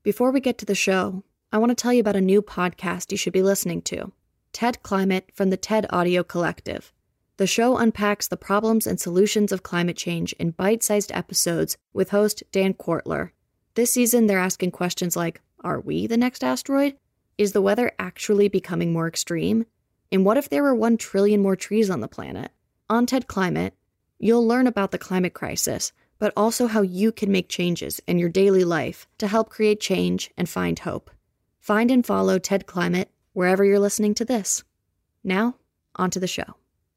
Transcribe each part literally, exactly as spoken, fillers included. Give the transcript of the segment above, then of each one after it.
Before we get to the show, I want to tell you about a new podcast you should be listening to, TED Climate from the TED Audio Collective. The show unpacks the problems and solutions of climate change in bite-sized episodes with host Dan Kwartler. This season, they're asking questions like, are we the next asteroid? Is the weather actually becoming more extreme? And what if there were one trillion more trees on the planet? On TED Climate, you'll learn about the climate crisis, but also how you can make changes in your daily life to help create change and find hope. Find and follow TED Climate wherever you're listening to this. Now, on to the show.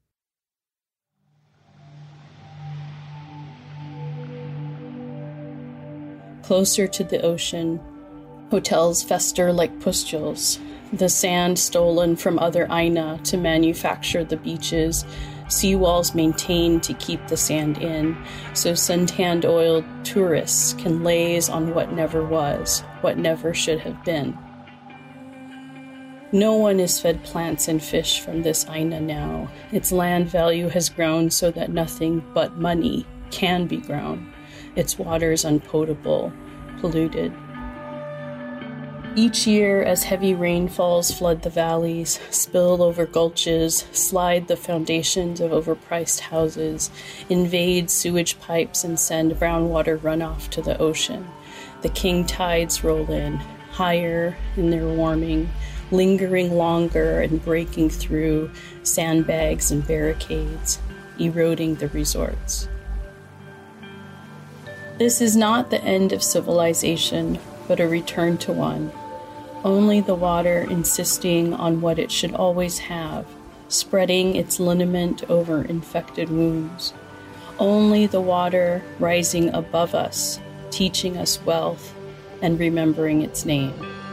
Closer to the ocean, hotels fester like pustules, the sand stolen from other Aina to manufacture the beaches, seawalls maintained to keep the sand in, so suntanned oiled tourists can laze on what never was, what never should have been. No one is fed plants and fish from this Aina now. Its land value has grown so that nothing but money can be grown. Its waters unpotable, polluted. Each year, as heavy rainfalls flood the valleys, spill over gulches, slide the foundations of overpriced houses, invade sewage pipes, and send brownwater runoff to the ocean, the king tides roll in, higher in their warming, lingering longer and breaking through sandbags and barricades, eroding the resorts. This is not the end of civilization, but a return to one. Only the water insisting on what it should always have, spreading its liniment over infected wounds. Only the water rising above us, teaching us wealth and remembering its name.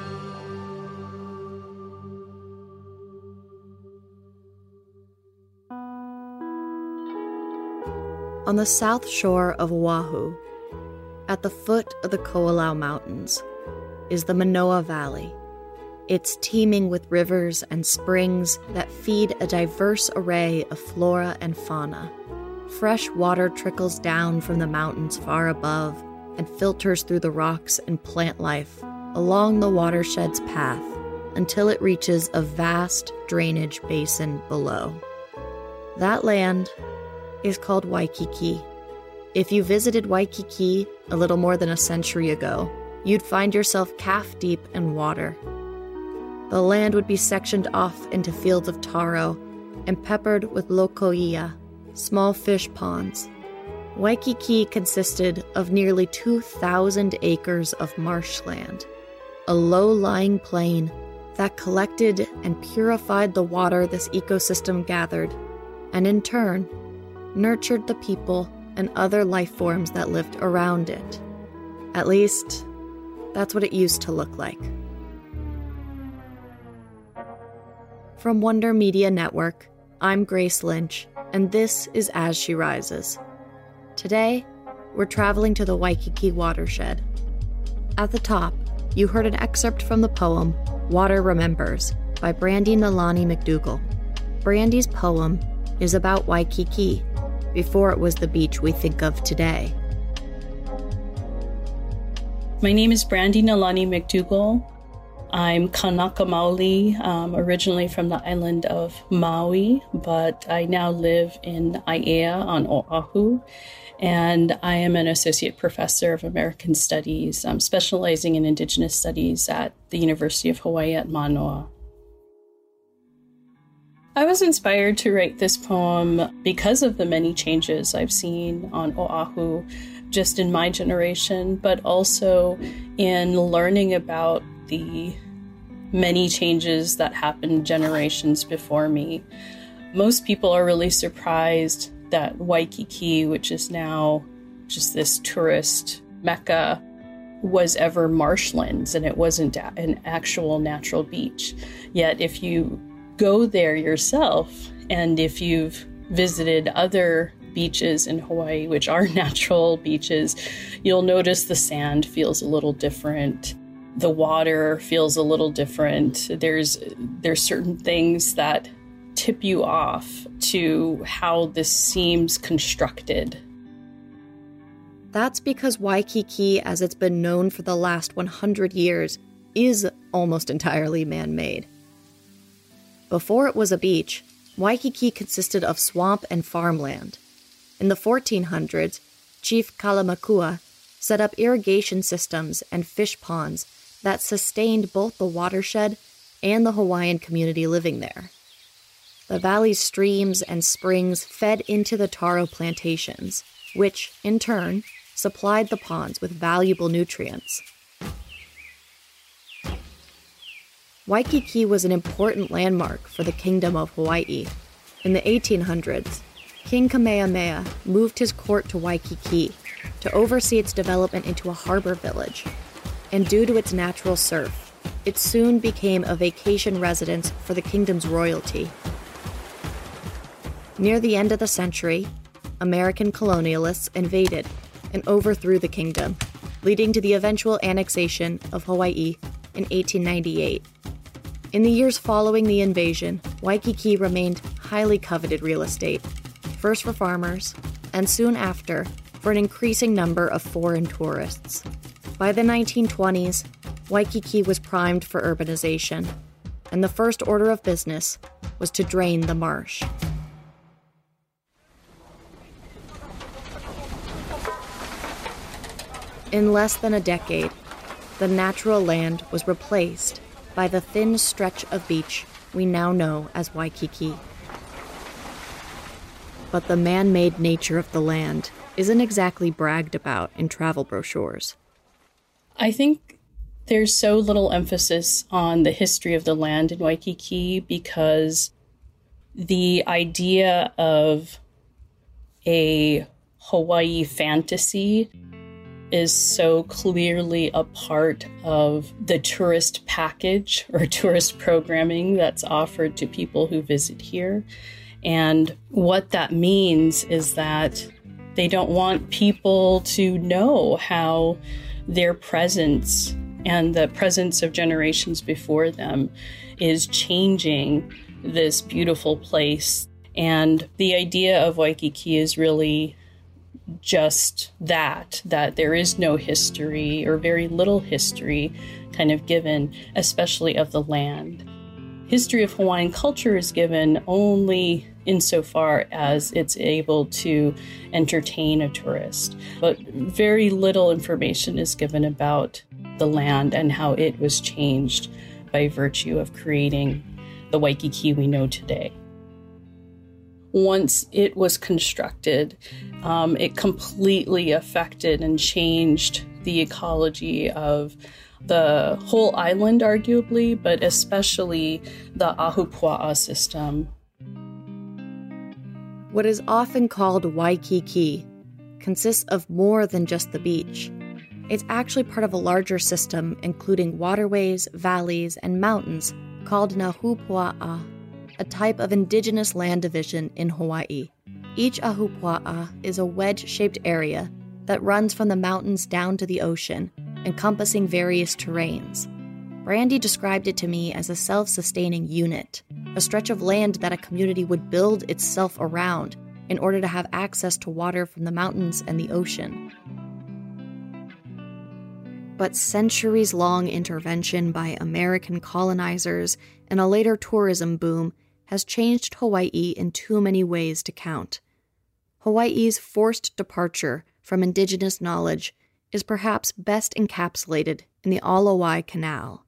On the south shore of Oahu, at the foot of the Ko'olau Mountains, is the Manoa Valley. It's teeming with rivers and springs that feed a diverse array of flora and fauna. Fresh water trickles down from the mountains far above and filters through the rocks and plant life along the watershed's path until it reaches a vast drainage basin below. That land is called Waikiki. If you visited Waikiki a little more than a century ago, you'd find yourself calf-deep in water. The land would be sectioned off into fields of taro and peppered with lokoia, small fish ponds. Waikiki consisted of nearly two thousand acres of marshland, a low-lying plain that collected and purified the water this ecosystem gathered, and in turn, nurtured the people and other life forms that lived around it. At least, that's what it used to look like. From Wonder Media Network, I'm Grace Lynch, and this is As She Rises. Today, we're traveling to the Waikiki watershed. At the top, you heard an excerpt from the poem Water Remembers by Brandy Nalani McDougall. Brandy's poem is about Waikiki, before it was the beach we think of today. My name is Brandy Nalani McDougall. I'm Kanaka Maoli, um, originally from the island of Maui, but I now live in Aiea on Oahu, and I am an associate professor of American Studies, um, specializing in Indigenous Studies at the University of Hawaii at Manoa. I was inspired to write this poem because of the many changes I've seen on Oahu just in my generation, but also in learning about the many changes that happened generations before me. Most people are really surprised that Waikiki, which is now just this tourist mecca, was ever marshlands and it wasn't an actual natural beach. Yet if you go there yourself, and if you've visited other beaches in Hawaii, which are natural beaches, you'll notice the sand feels a little different. The water feels a little different. There's there's certain things that tip you off to how this seems constructed. That's because Waikiki, as it's been known for the last one hundred years, is almost entirely man-made. Before it was a beach, Waikiki consisted of swamp and farmland. In the fourteen hundreds, Chief Kalamakua set up irrigation systems and fish ponds that sustained both the watershed and the Hawaiian community living there. The valley's streams and springs fed into the taro plantations, which, in turn, supplied the ponds with valuable nutrients. Waikiki was an important landmark for the Kingdom of Hawaii. In the eighteen hundreds, King Kamehameha moved his court to Waikiki to oversee its development into a harbor village, and due to its natural surf, it soon became a vacation residence for the kingdom's royalty. Near the end of the century, American colonialists invaded and overthrew the kingdom, leading to the eventual annexation of Hawaii in eighteen ninety-eight. In the years following the invasion, Waikiki remained highly coveted real estate, first for farmers, and soon after for an increasing number of foreign tourists. By the nineteen twenties, Waikiki was primed for urbanization, and the first order of business was to drain the marsh. In less than a decade, the natural land was replaced by the thin stretch of beach we now know as Waikiki. But the man-made nature of the land isn't exactly bragged about in travel brochures. I think there's so little emphasis on the history of the land in Waikiki because the idea of a Hawaii fantasy is so clearly a part of the tourist package or tourist programming that's offered to people who visit here. And what that means is that they don't want people to know how their presence and the presence of generations before them is changing this beautiful place. And the idea of Waikiki is really just that, that there is no history or very little history kind of given, especially of the land. History of Hawaiian culture is given only insofar as it's able to entertain a tourist, but very little information is given about the land and how it was changed by virtue of creating the Waikiki we know today. Once it was constructed, um, it completely affected and changed the ecology of the whole island, arguably, but especially the Ahupua'a system. What is often called Waikiki consists of more than just the beach. It's actually part of a larger system including waterways, valleys, and mountains called Nahupua'a, a type of indigenous land division in Hawaii. Each ahupua'a is a wedge-shaped area that runs from the mountains down to the ocean, encompassing various terrains. Brandy described it to me as a self-sustaining unit, a stretch of land that a community would build itself around in order to have access to water from the mountains and the ocean. But centuries-long intervention by American colonizers and a later tourism boom has changed Hawaii in too many ways to count. Hawaii's forced departure from indigenous knowledge is perhaps best encapsulated in the Alawai Canal.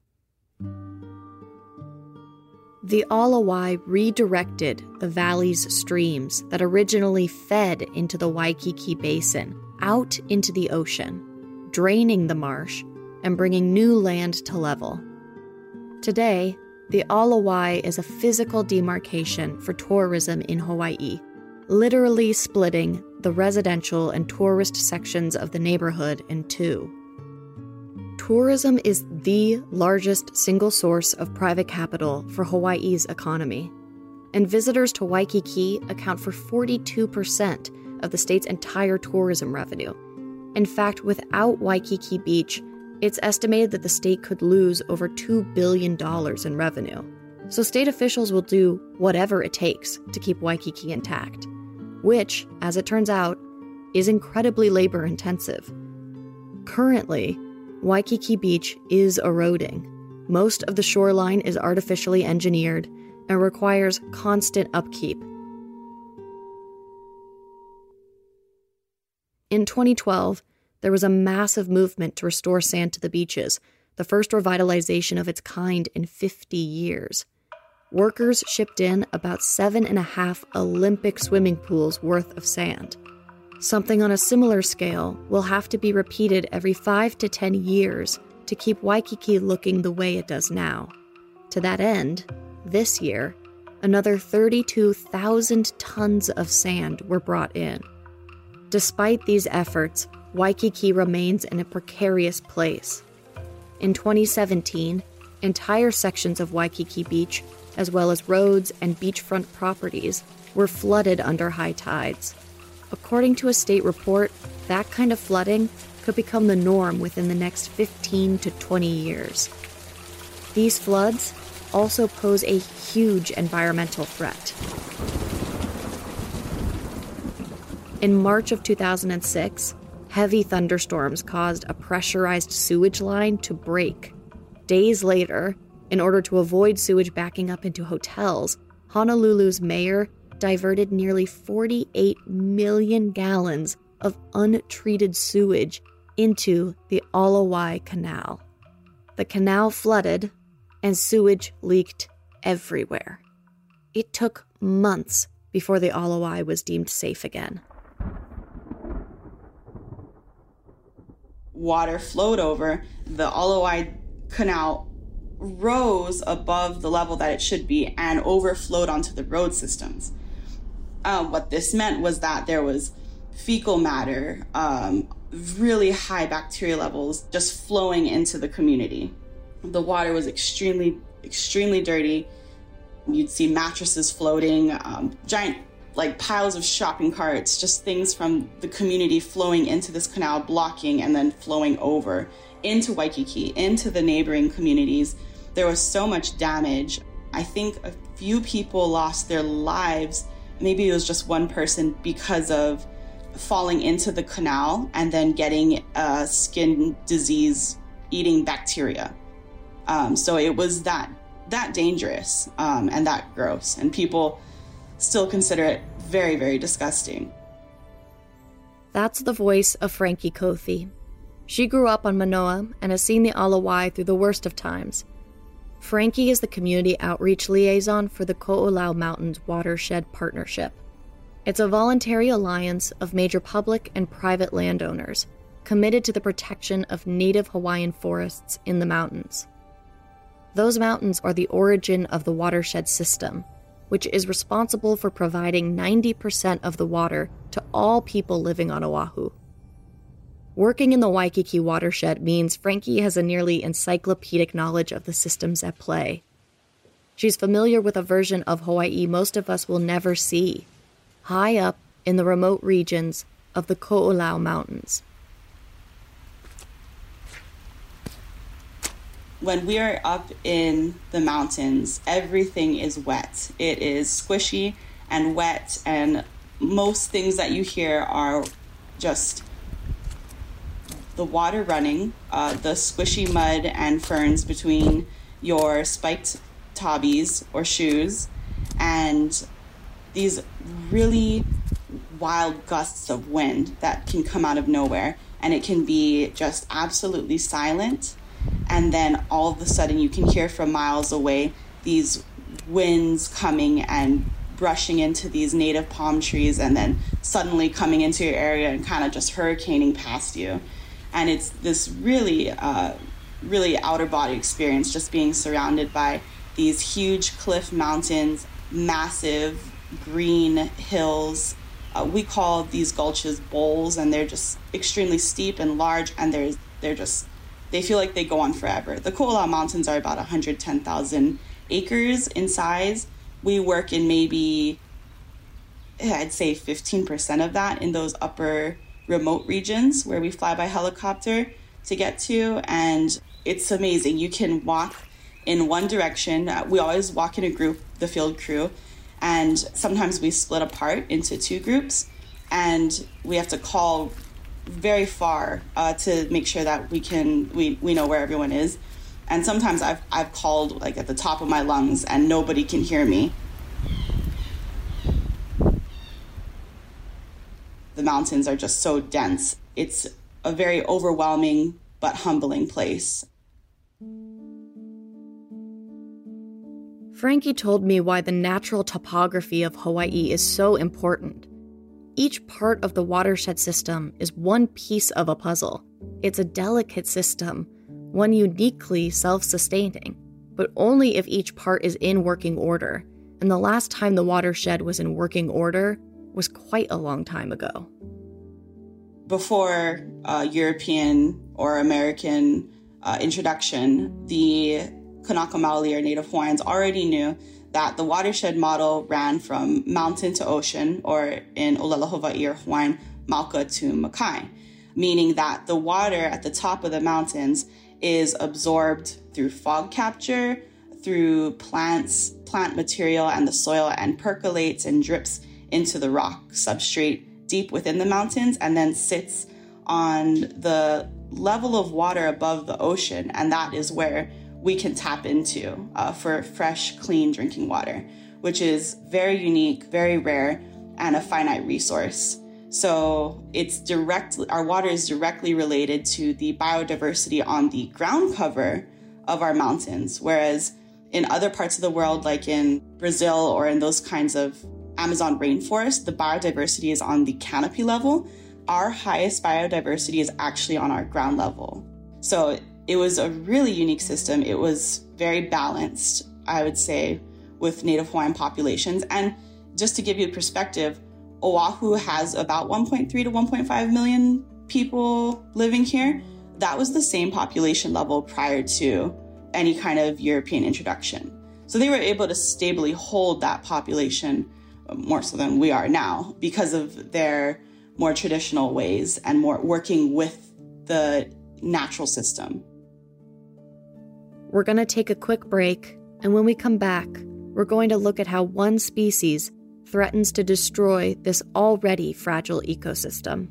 The Alawai redirected the valley's streams that originally fed into the Waikiki Basin out into the ocean, draining the marsh and bringing new land to level. Today, the Alawai is a physical demarcation for tourism in Hawaii, literally splitting the residential and tourist sections of the neighborhood in two. Tourism is the largest single source of private capital for Hawaii's economy, and visitors to Waikiki account for forty-two percent of the state's entire tourism revenue. In fact, without Waikiki Beach, it's estimated that the state could lose over two billion dollars in revenue. So state officials will do whatever it takes to keep Waikiki intact, which, as it turns out, is incredibly labor-intensive. Currently, Waikiki Beach is eroding. Most of the shoreline is artificially engineered and requires constant upkeep. In twenty twelve, there was a massive movement to restore sand to the beaches, the first revitalization of its kind in fifty years. Workers shipped in about seven and a half Olympic swimming pools worth of sand. Something on a similar scale will have to be repeated every five to ten years to keep Waikiki looking the way it does now. To that end, this year, another thirty-two thousand tons of sand were brought in. Despite these efforts, Waikiki remains in a precarious place. In twenty seventeen, entire sections of Waikiki Beach, as well as roads and beachfront properties, were flooded under high tides. According to a state report, that kind of flooding could become the norm within the next fifteen to twenty years. These floods also pose a huge environmental threat. In March of two thousand six, heavy thunderstorms caused a pressurized sewage line to break. Days later, in order to avoid sewage backing up into hotels, Honolulu's mayor diverted nearly forty-eight million gallons of untreated sewage into the Alawai Canal. The canal flooded, and sewage leaked everywhere. It took months before the Alawai was deemed safe again. Water flowed over, the Alawai Canal rose above the level that it should be and overflowed onto the road systems. Um, what this meant was that there was fecal matter, um, really high bacteria levels just flowing into the community. The water was extremely, extremely dirty. You'd see mattresses floating, um, giant like piles of shopping carts, just things from the community flowing into this canal, blocking and then flowing over into Waikiki, into the neighboring communities. There was so much damage. I think a few people lost their lives. Maybe it was just one person because of falling into the canal and then getting a skin disease eating bacteria. Um, so it was that that dangerous um, and that gross. And people still consider it very, very disgusting. That's the voice of Frankie Kothi. She grew up on Manoa and has seen the Alawai through the worst of times. Frankie is the community outreach liaison for the Ko'olau Mountains Watershed Partnership. It's a voluntary alliance of major public and private landowners committed to the protection of native Hawaiian forests in the mountains. Those mountains are the origin of the watershed system, which is responsible for providing ninety percent of the water to all people living on Oahu. Working in the Waikiki watershed means Frankie has a nearly encyclopedic knowledge of the systems at play. She's familiar with a version of Hawaii most of us will never see, high up in the remote regions of the Ko'olau Mountains. When we are up in the mountains, everything is wet. It is squishy and wet, and most things that you hear are just the water running, uh, the squishy mud and ferns between your spiked taubis or shoes, and these really wild gusts of wind that can come out of nowhere, and it can be just absolutely silent. And then all of a sudden you can hear from miles away these winds coming and brushing into these native palm trees and then suddenly coming into your area and kind of just hurricaning past you. And it's this really, uh, really outer body experience, just being surrounded by these huge cliff mountains, massive green hills. Uh, we call these gulches bowls, and they're just extremely steep and large, and they're, they're just They feel like they go on forever. The Ko'olau Mountains are about one hundred ten thousand acres in size. We work in maybe, I'd say fifteen percent of that in those upper remote regions where we fly by helicopter to get to. And it's amazing. You can walk in one direction. We always walk in a group, the field crew, and sometimes we split apart into two groups. and we have to call very far uh, to make sure that we can we, we know where everyone is. And sometimes I've I've called like at the top of my lungs and nobody can hear me. The mountains are just so dense. It's a very overwhelming but humbling place. Frankie told me why the natural topography of Hawaii is so important. Each part of the watershed system is one piece of a puzzle. It's a delicate system, one uniquely self-sustaining, but only if each part is in working order. And the last time the watershed was in working order was quite a long time ago. Before uh, European or American uh, introduction, the Kanaka Maoli or Native Hawaiians already knew that the watershed model ran from mountain to ocean, or in Olela Hawaii or Hawaiian, Mauka to Makai, meaning that the water at the top of the mountains is absorbed through fog capture, through plants, plant material and the soil, and percolates and drips into the rock substrate deep within the mountains, and then sits on the level of water above the ocean. And that is where we can tap into uh, for fresh, clean drinking water, which is very unique, very rare, and a finite resource. So it's directly, our water is directly related to the biodiversity on the ground cover of our mountains, whereas in other parts of the world, like in Brazil or in those kinds of Amazon rainforest, the biodiversity is on the canopy level. Our highest biodiversity is actually on our ground level. So it was a really unique system. It was very balanced, I would say, with Native Hawaiian populations. And just to give you a perspective, Oahu has about one point three to one point five million people living here. That was the same population level prior to any kind of European introduction. So they were able to stably hold that population more so than we are now because of their more traditional ways and more working with the natural system. We're going to take a quick break, and when we come back, we're going to look at how one species threatens to destroy this already fragile ecosystem.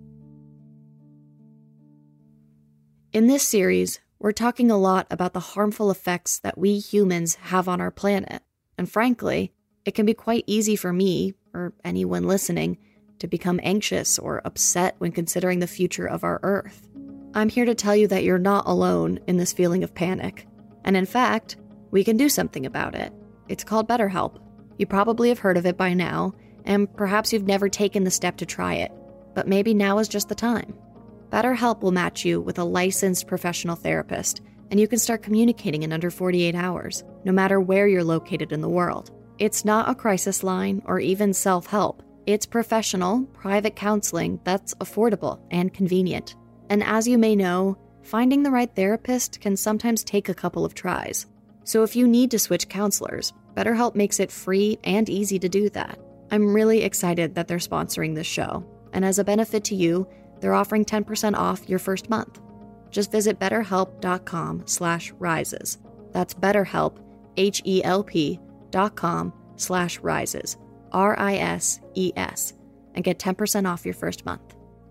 In this series, we're talking a lot about the harmful effects that we humans have on our planet, and frankly, it can be quite easy for me, or anyone listening, to become anxious or upset when considering the future of our Earth. I'm here to tell you that you're not alone in this feeling of panic. And in fact, we can do something about it. It's called BetterHelp. You probably have heard of it by now, and perhaps you've never taken the step to try it, but maybe now is just the time. BetterHelp will match you with a licensed professional therapist, and you can start communicating in under forty-eight hours, no matter where you're located in the world. It's not a crisis line or even self-help. It's professional, private counseling that's affordable and convenient. And as you may know, finding the right therapist can sometimes take a couple of tries. So if you need to switch counselors, BetterHelp makes it free and easy to do that. I'm really excited that they're sponsoring this show. And as a benefit to you, they're offering ten percent off your first month. Just visit betterhelp.com slash rises. That's BetterHelp, H E L P dot com slash rises, R I S E S, and get ten percent off your first month.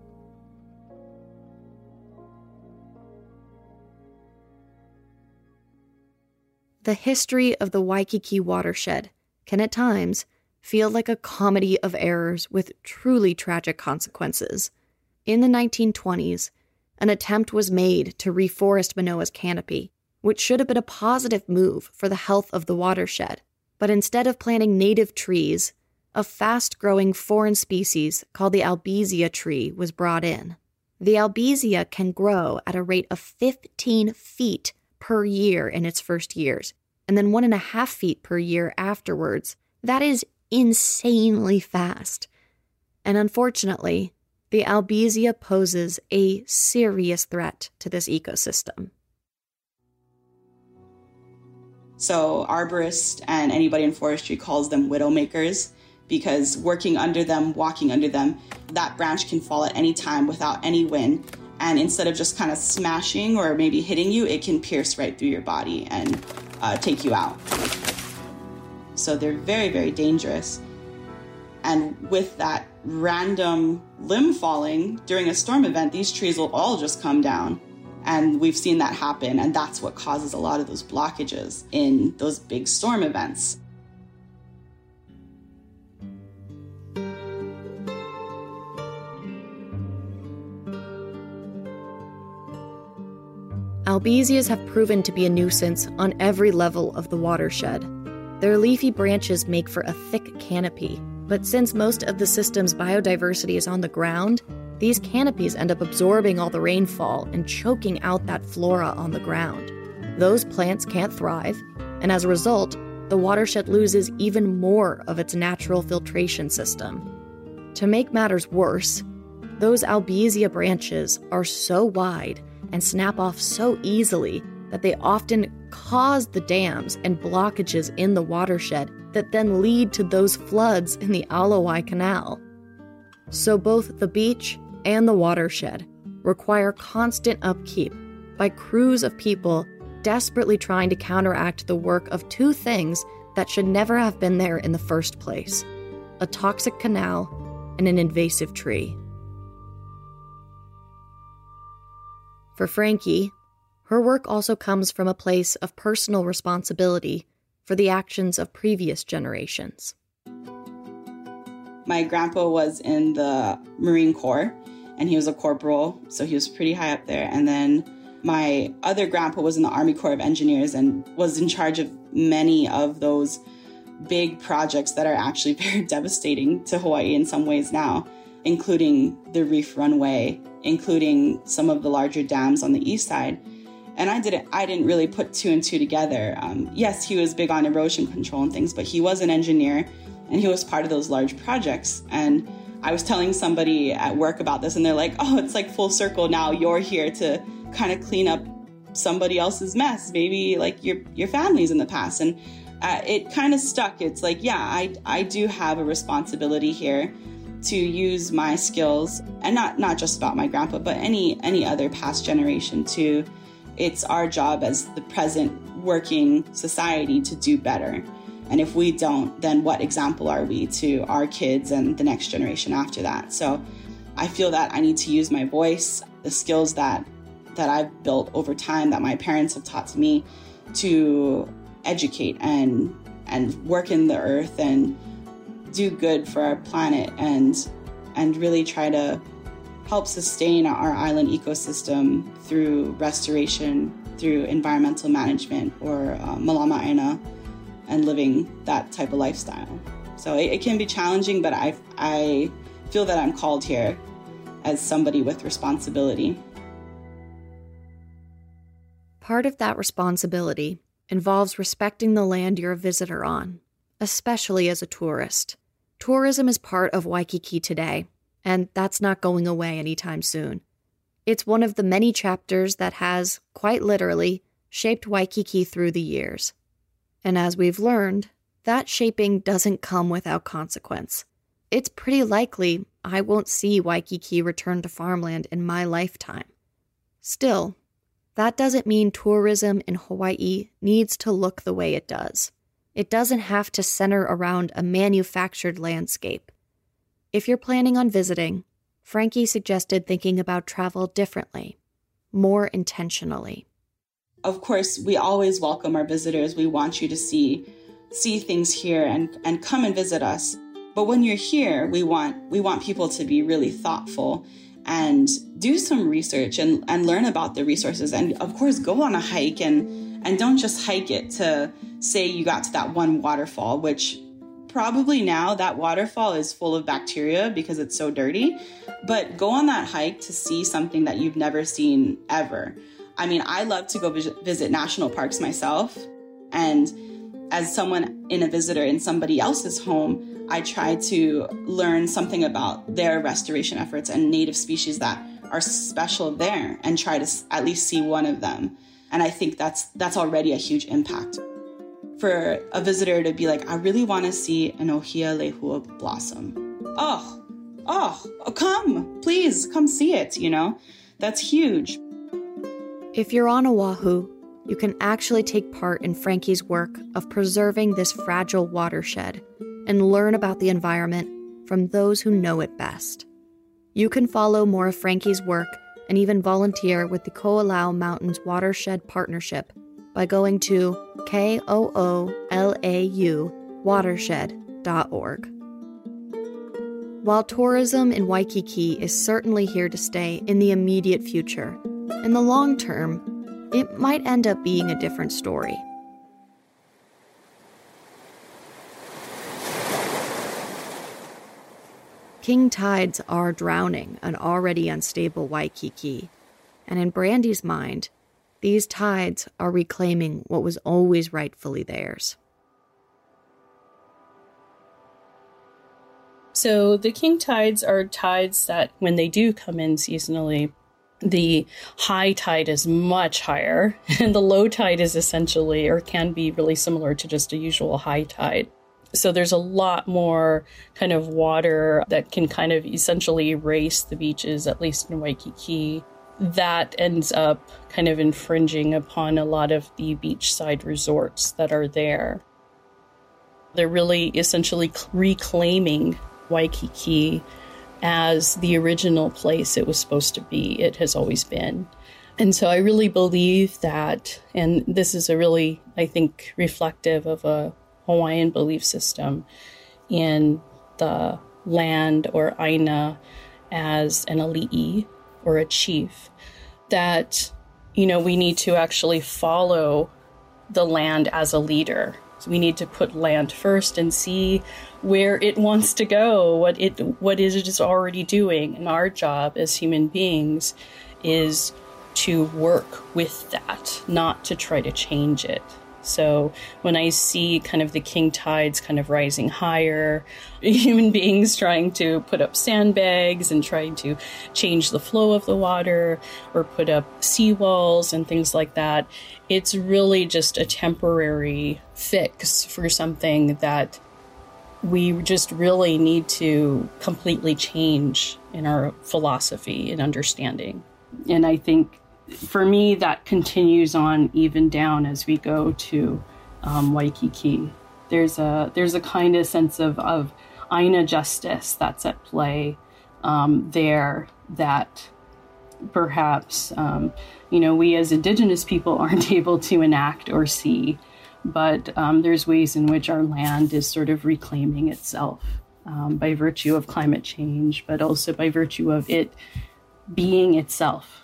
The history of the Waikiki watershed can at times feel like a comedy of errors with truly tragic consequences. In the nineteen twenties, an attempt was made to reforest Manoa's canopy, which should have been a positive move for the health of the watershed. But instead of planting native trees, a fast-growing foreign species called the albizia tree was brought in. The albizia can grow at a rate of fifteen feet per year in its first years, and then one and a half feet per year afterwards. That is insanely fast. And unfortunately, the albizia poses a serious threat to this ecosystem. So arborists and anybody in forestry calls them widowmakers, because working under them, walking under them, that branch can fall at any time without any wind. And instead of just kind of smashing or maybe hitting you, it can pierce right through your body and uh, take you out. So they're very, very dangerous. And with that random limb falling during a storm event, these trees will all just come down. And we've seen that happen, and that's what causes a lot of those blockages in those big storm events. Albesias have proven to be a nuisance on every level of the watershed. Their leafy branches make for a thick canopy, but since most of the system's biodiversity is on the ground, these canopies end up absorbing all the rainfall and choking out that flora on the ground. Those plants can't thrive, and as a result, the watershed loses even more of its natural filtration system. To make matters worse, those Albesia branches are so wide and snap off so easily that they often cause the dams and blockages in the watershed that then lead to those floods in the Alawai Canal. So both the beach and the watershed require constant upkeep by crews of people desperately trying to counteract the work of two things that should never have been there in the first place: a toxic canal and an invasive tree. For Frankie, her work also comes from a place of personal responsibility for the actions of previous generations. My grandpa was in the Marine Corps, and he was a corporal, so he was pretty high up there. And then my other grandpa was in the Army Corps of Engineers and was in charge of many of those big projects that are actually very devastating to Hawaii in some ways now, including the Reef Runway, including some of the larger dams on the east side. And I didn't I didn't really put two and two together. Um, yes, he was big on erosion control and things, but he was an engineer and he was part of those large projects. And I was telling somebody at work about this, and they're like, oh, it's like full circle now. You're here to kind of clean up somebody else's mess, maybe like your your family's in the past. And uh, it kind of stuck. It's like, yeah, I, I do have a responsibility here to use my skills, and not, not just about my grandpa, but any any other past generation too. It's our job as the present working society to do better. And if we don't, then what example are we to our kids and the next generation after that? So I feel that I need to use my voice, the skills that that I've built over time, that my parents have taught to me, to educate and and work in the earth and do good for our planet, and and really try to help sustain our island ecosystem through restoration, through environmental management, or uh, malama aina, and living that type of lifestyle. So it, it can be challenging, but I I feel that I'm called here as somebody with responsibility. Part of that responsibility involves respecting the land you're a visitor on, especially as a tourist. Tourism is part of Waikiki today, and that's not going away anytime soon. It's one of the many chapters that has, quite literally, shaped Waikiki through the years. And as we've learned, that shaping doesn't come without consequence. It's pretty likely I won't see Waikiki return to farmland in my lifetime. Still, that doesn't mean tourism in Hawaii needs to look the way it does. It doesn't have to center around a manufactured landscape. If you're planning on visiting, Frankie suggested thinking about travel differently, more intentionally. Of course, we always welcome our visitors. We want you to see see things here and, and come and visit us. But when you're here, we want we want people to be really thoughtful and do some research and, and learn about the resources. And of course, go on a hike and, and don't just hike it to say you got to that one waterfall, which probably now that waterfall is full of bacteria because it's so dirty. But go on that hike to see something that you've never seen ever. I mean, I love to go visit, visit national parks myself. And as someone in a visitor in somebody else's home, I try to learn something about their restoration efforts and native species that are special there and try to at least see one of them. And I think that's that's already a huge impact. For a visitor to be like, I really want to see an Ohia lehua blossom. Oh, oh, oh, come, please, come see it, you know? That's huge. If you're on Oahu, you can actually take part in Frankie's work of preserving this fragile watershed and learn about the environment from those who know it best. You can follow more of Frankie's work and even volunteer with the Koolau Mountains Watershed Partnership by going to K O O L A U watershed dot org. While tourism in Waikiki is certainly here to stay in the immediate future, in the long term, it might end up being a different story. King tides are drowning an already unstable Waikiki, and in Brandy's mind, these tides are reclaiming what was always rightfully theirs. So the king tides are tides that, when they do come in seasonally, the high tide is much higher, and the low tide is essentially, or can be really similar to just a usual high tide. So there's a lot more kind of water that can kind of essentially erase the beaches, at least in Waikiki. That ends up kind of infringing upon a lot of the beachside resorts that are there. They're really essentially reclaiming Waikiki as the original place it was supposed to be. It has always been. And so I really believe that, and this is a really, I think, reflective of a Hawaiian belief system in the land or aina as an ali'i or a chief, that, you know, we need to actually follow the land as a leader. So we need to put land first and see where it wants to go, what it what is it is already doing. And our job as human beings is to work with that, not to try to change it. So when I see kind of the king tides kind of rising higher, human beings trying to put up sandbags and trying to change the flow of the water or put up seawalls and things like that, it's really just a temporary fix for something that we just really need to completely change in our philosophy and understanding. And I think for me, that continues on even down as we go to um, Waikiki. There's a there's a kind of sense of, of aina justice that's at play um, there that perhaps, um, you know, we as Indigenous people aren't able to enact or see. But um, there's ways in which our land is sort of reclaiming itself um, by virtue of climate change, but also by virtue of it being itself.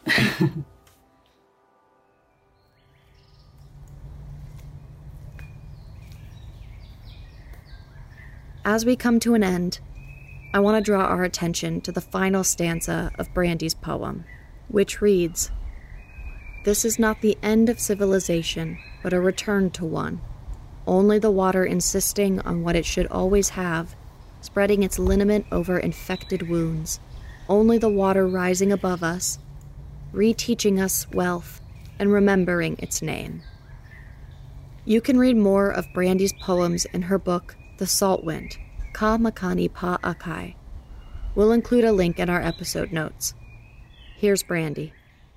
As we come to an end, I want to draw our attention to the final stanza of Brandy's poem, which reads, "This is not the end of civilization, but a return to one. Only the water insisting on what it should always have, spreading its liniment over infected wounds. Only the water rising above us, reteaching us wealth and remembering its name." You can read more of Brandy's poems in her book, The Salt Wind, Ka Makani Pa Akai. We'll include a link in our episode notes. Here's Brandy.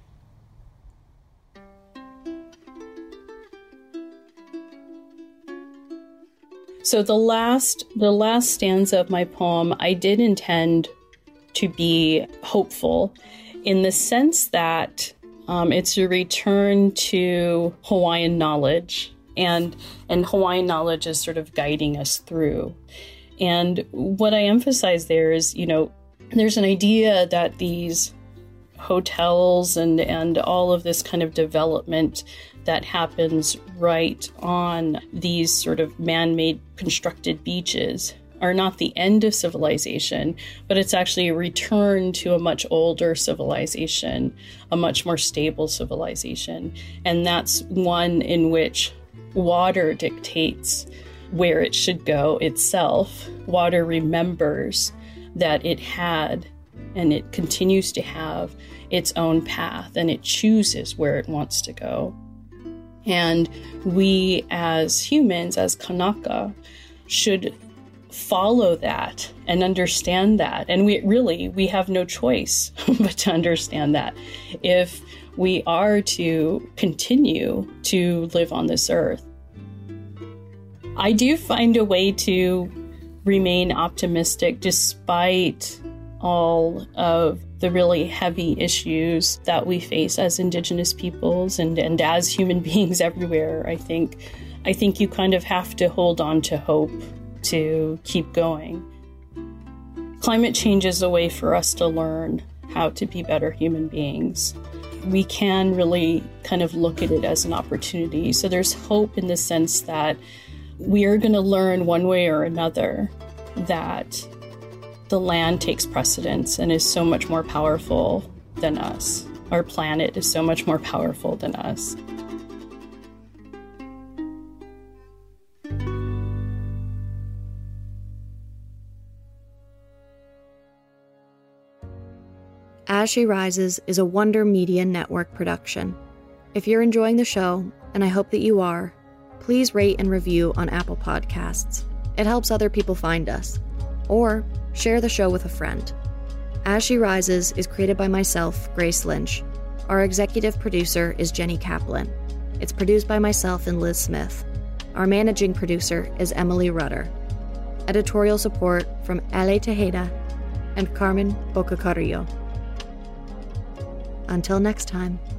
So the last the last stanza of my poem, I did intend to be hopeful in the sense that um, it's a return to Hawaiian knowledge, and and Hawaiian knowledge is sort of guiding us through. And what I emphasize there is, you know, there's an idea that these hotels and and all of this kind of development that happens right on these sort of man-made constructed beaches are not the end of civilization, but it's actually a return to a much older civilization, a much more stable civilization. And that's one in which water dictates where it should go itself. Water remembers that it had, and it continues to have, its own path, and it chooses where it wants to go. And we as humans, as Kanaka, should follow that and understand that. And we really, we have no choice but to understand that if we are to continue to live on this earth. I do find a way to remain optimistic despite all of the really heavy issues that we face as Indigenous peoples and, and as human beings everywhere. I think, I think you kind of have to hold on to hope to keep going. Climate change is a way for us to learn how to be better human beings. We can really kind of look at it as an opportunity. So there's hope in the sense that we are going to learn one way or another that the land takes precedence and is so much more powerful than us. Our planet is so much more powerful than us. As She Rises is a Wonder Media Network production. If you're enjoying the show, and I hope that you are, please rate and review on Apple Podcasts. It helps other people find us. Or share the show with a friend. As She Rises is created by myself, Grace Lynch. Our executive producer is Jenny Kaplan. It's produced by myself and Liz Smith. Our managing producer is Emily Rudder. Editorial support from Ale Tejeda and Carmen Bocacarrillo. Until next time.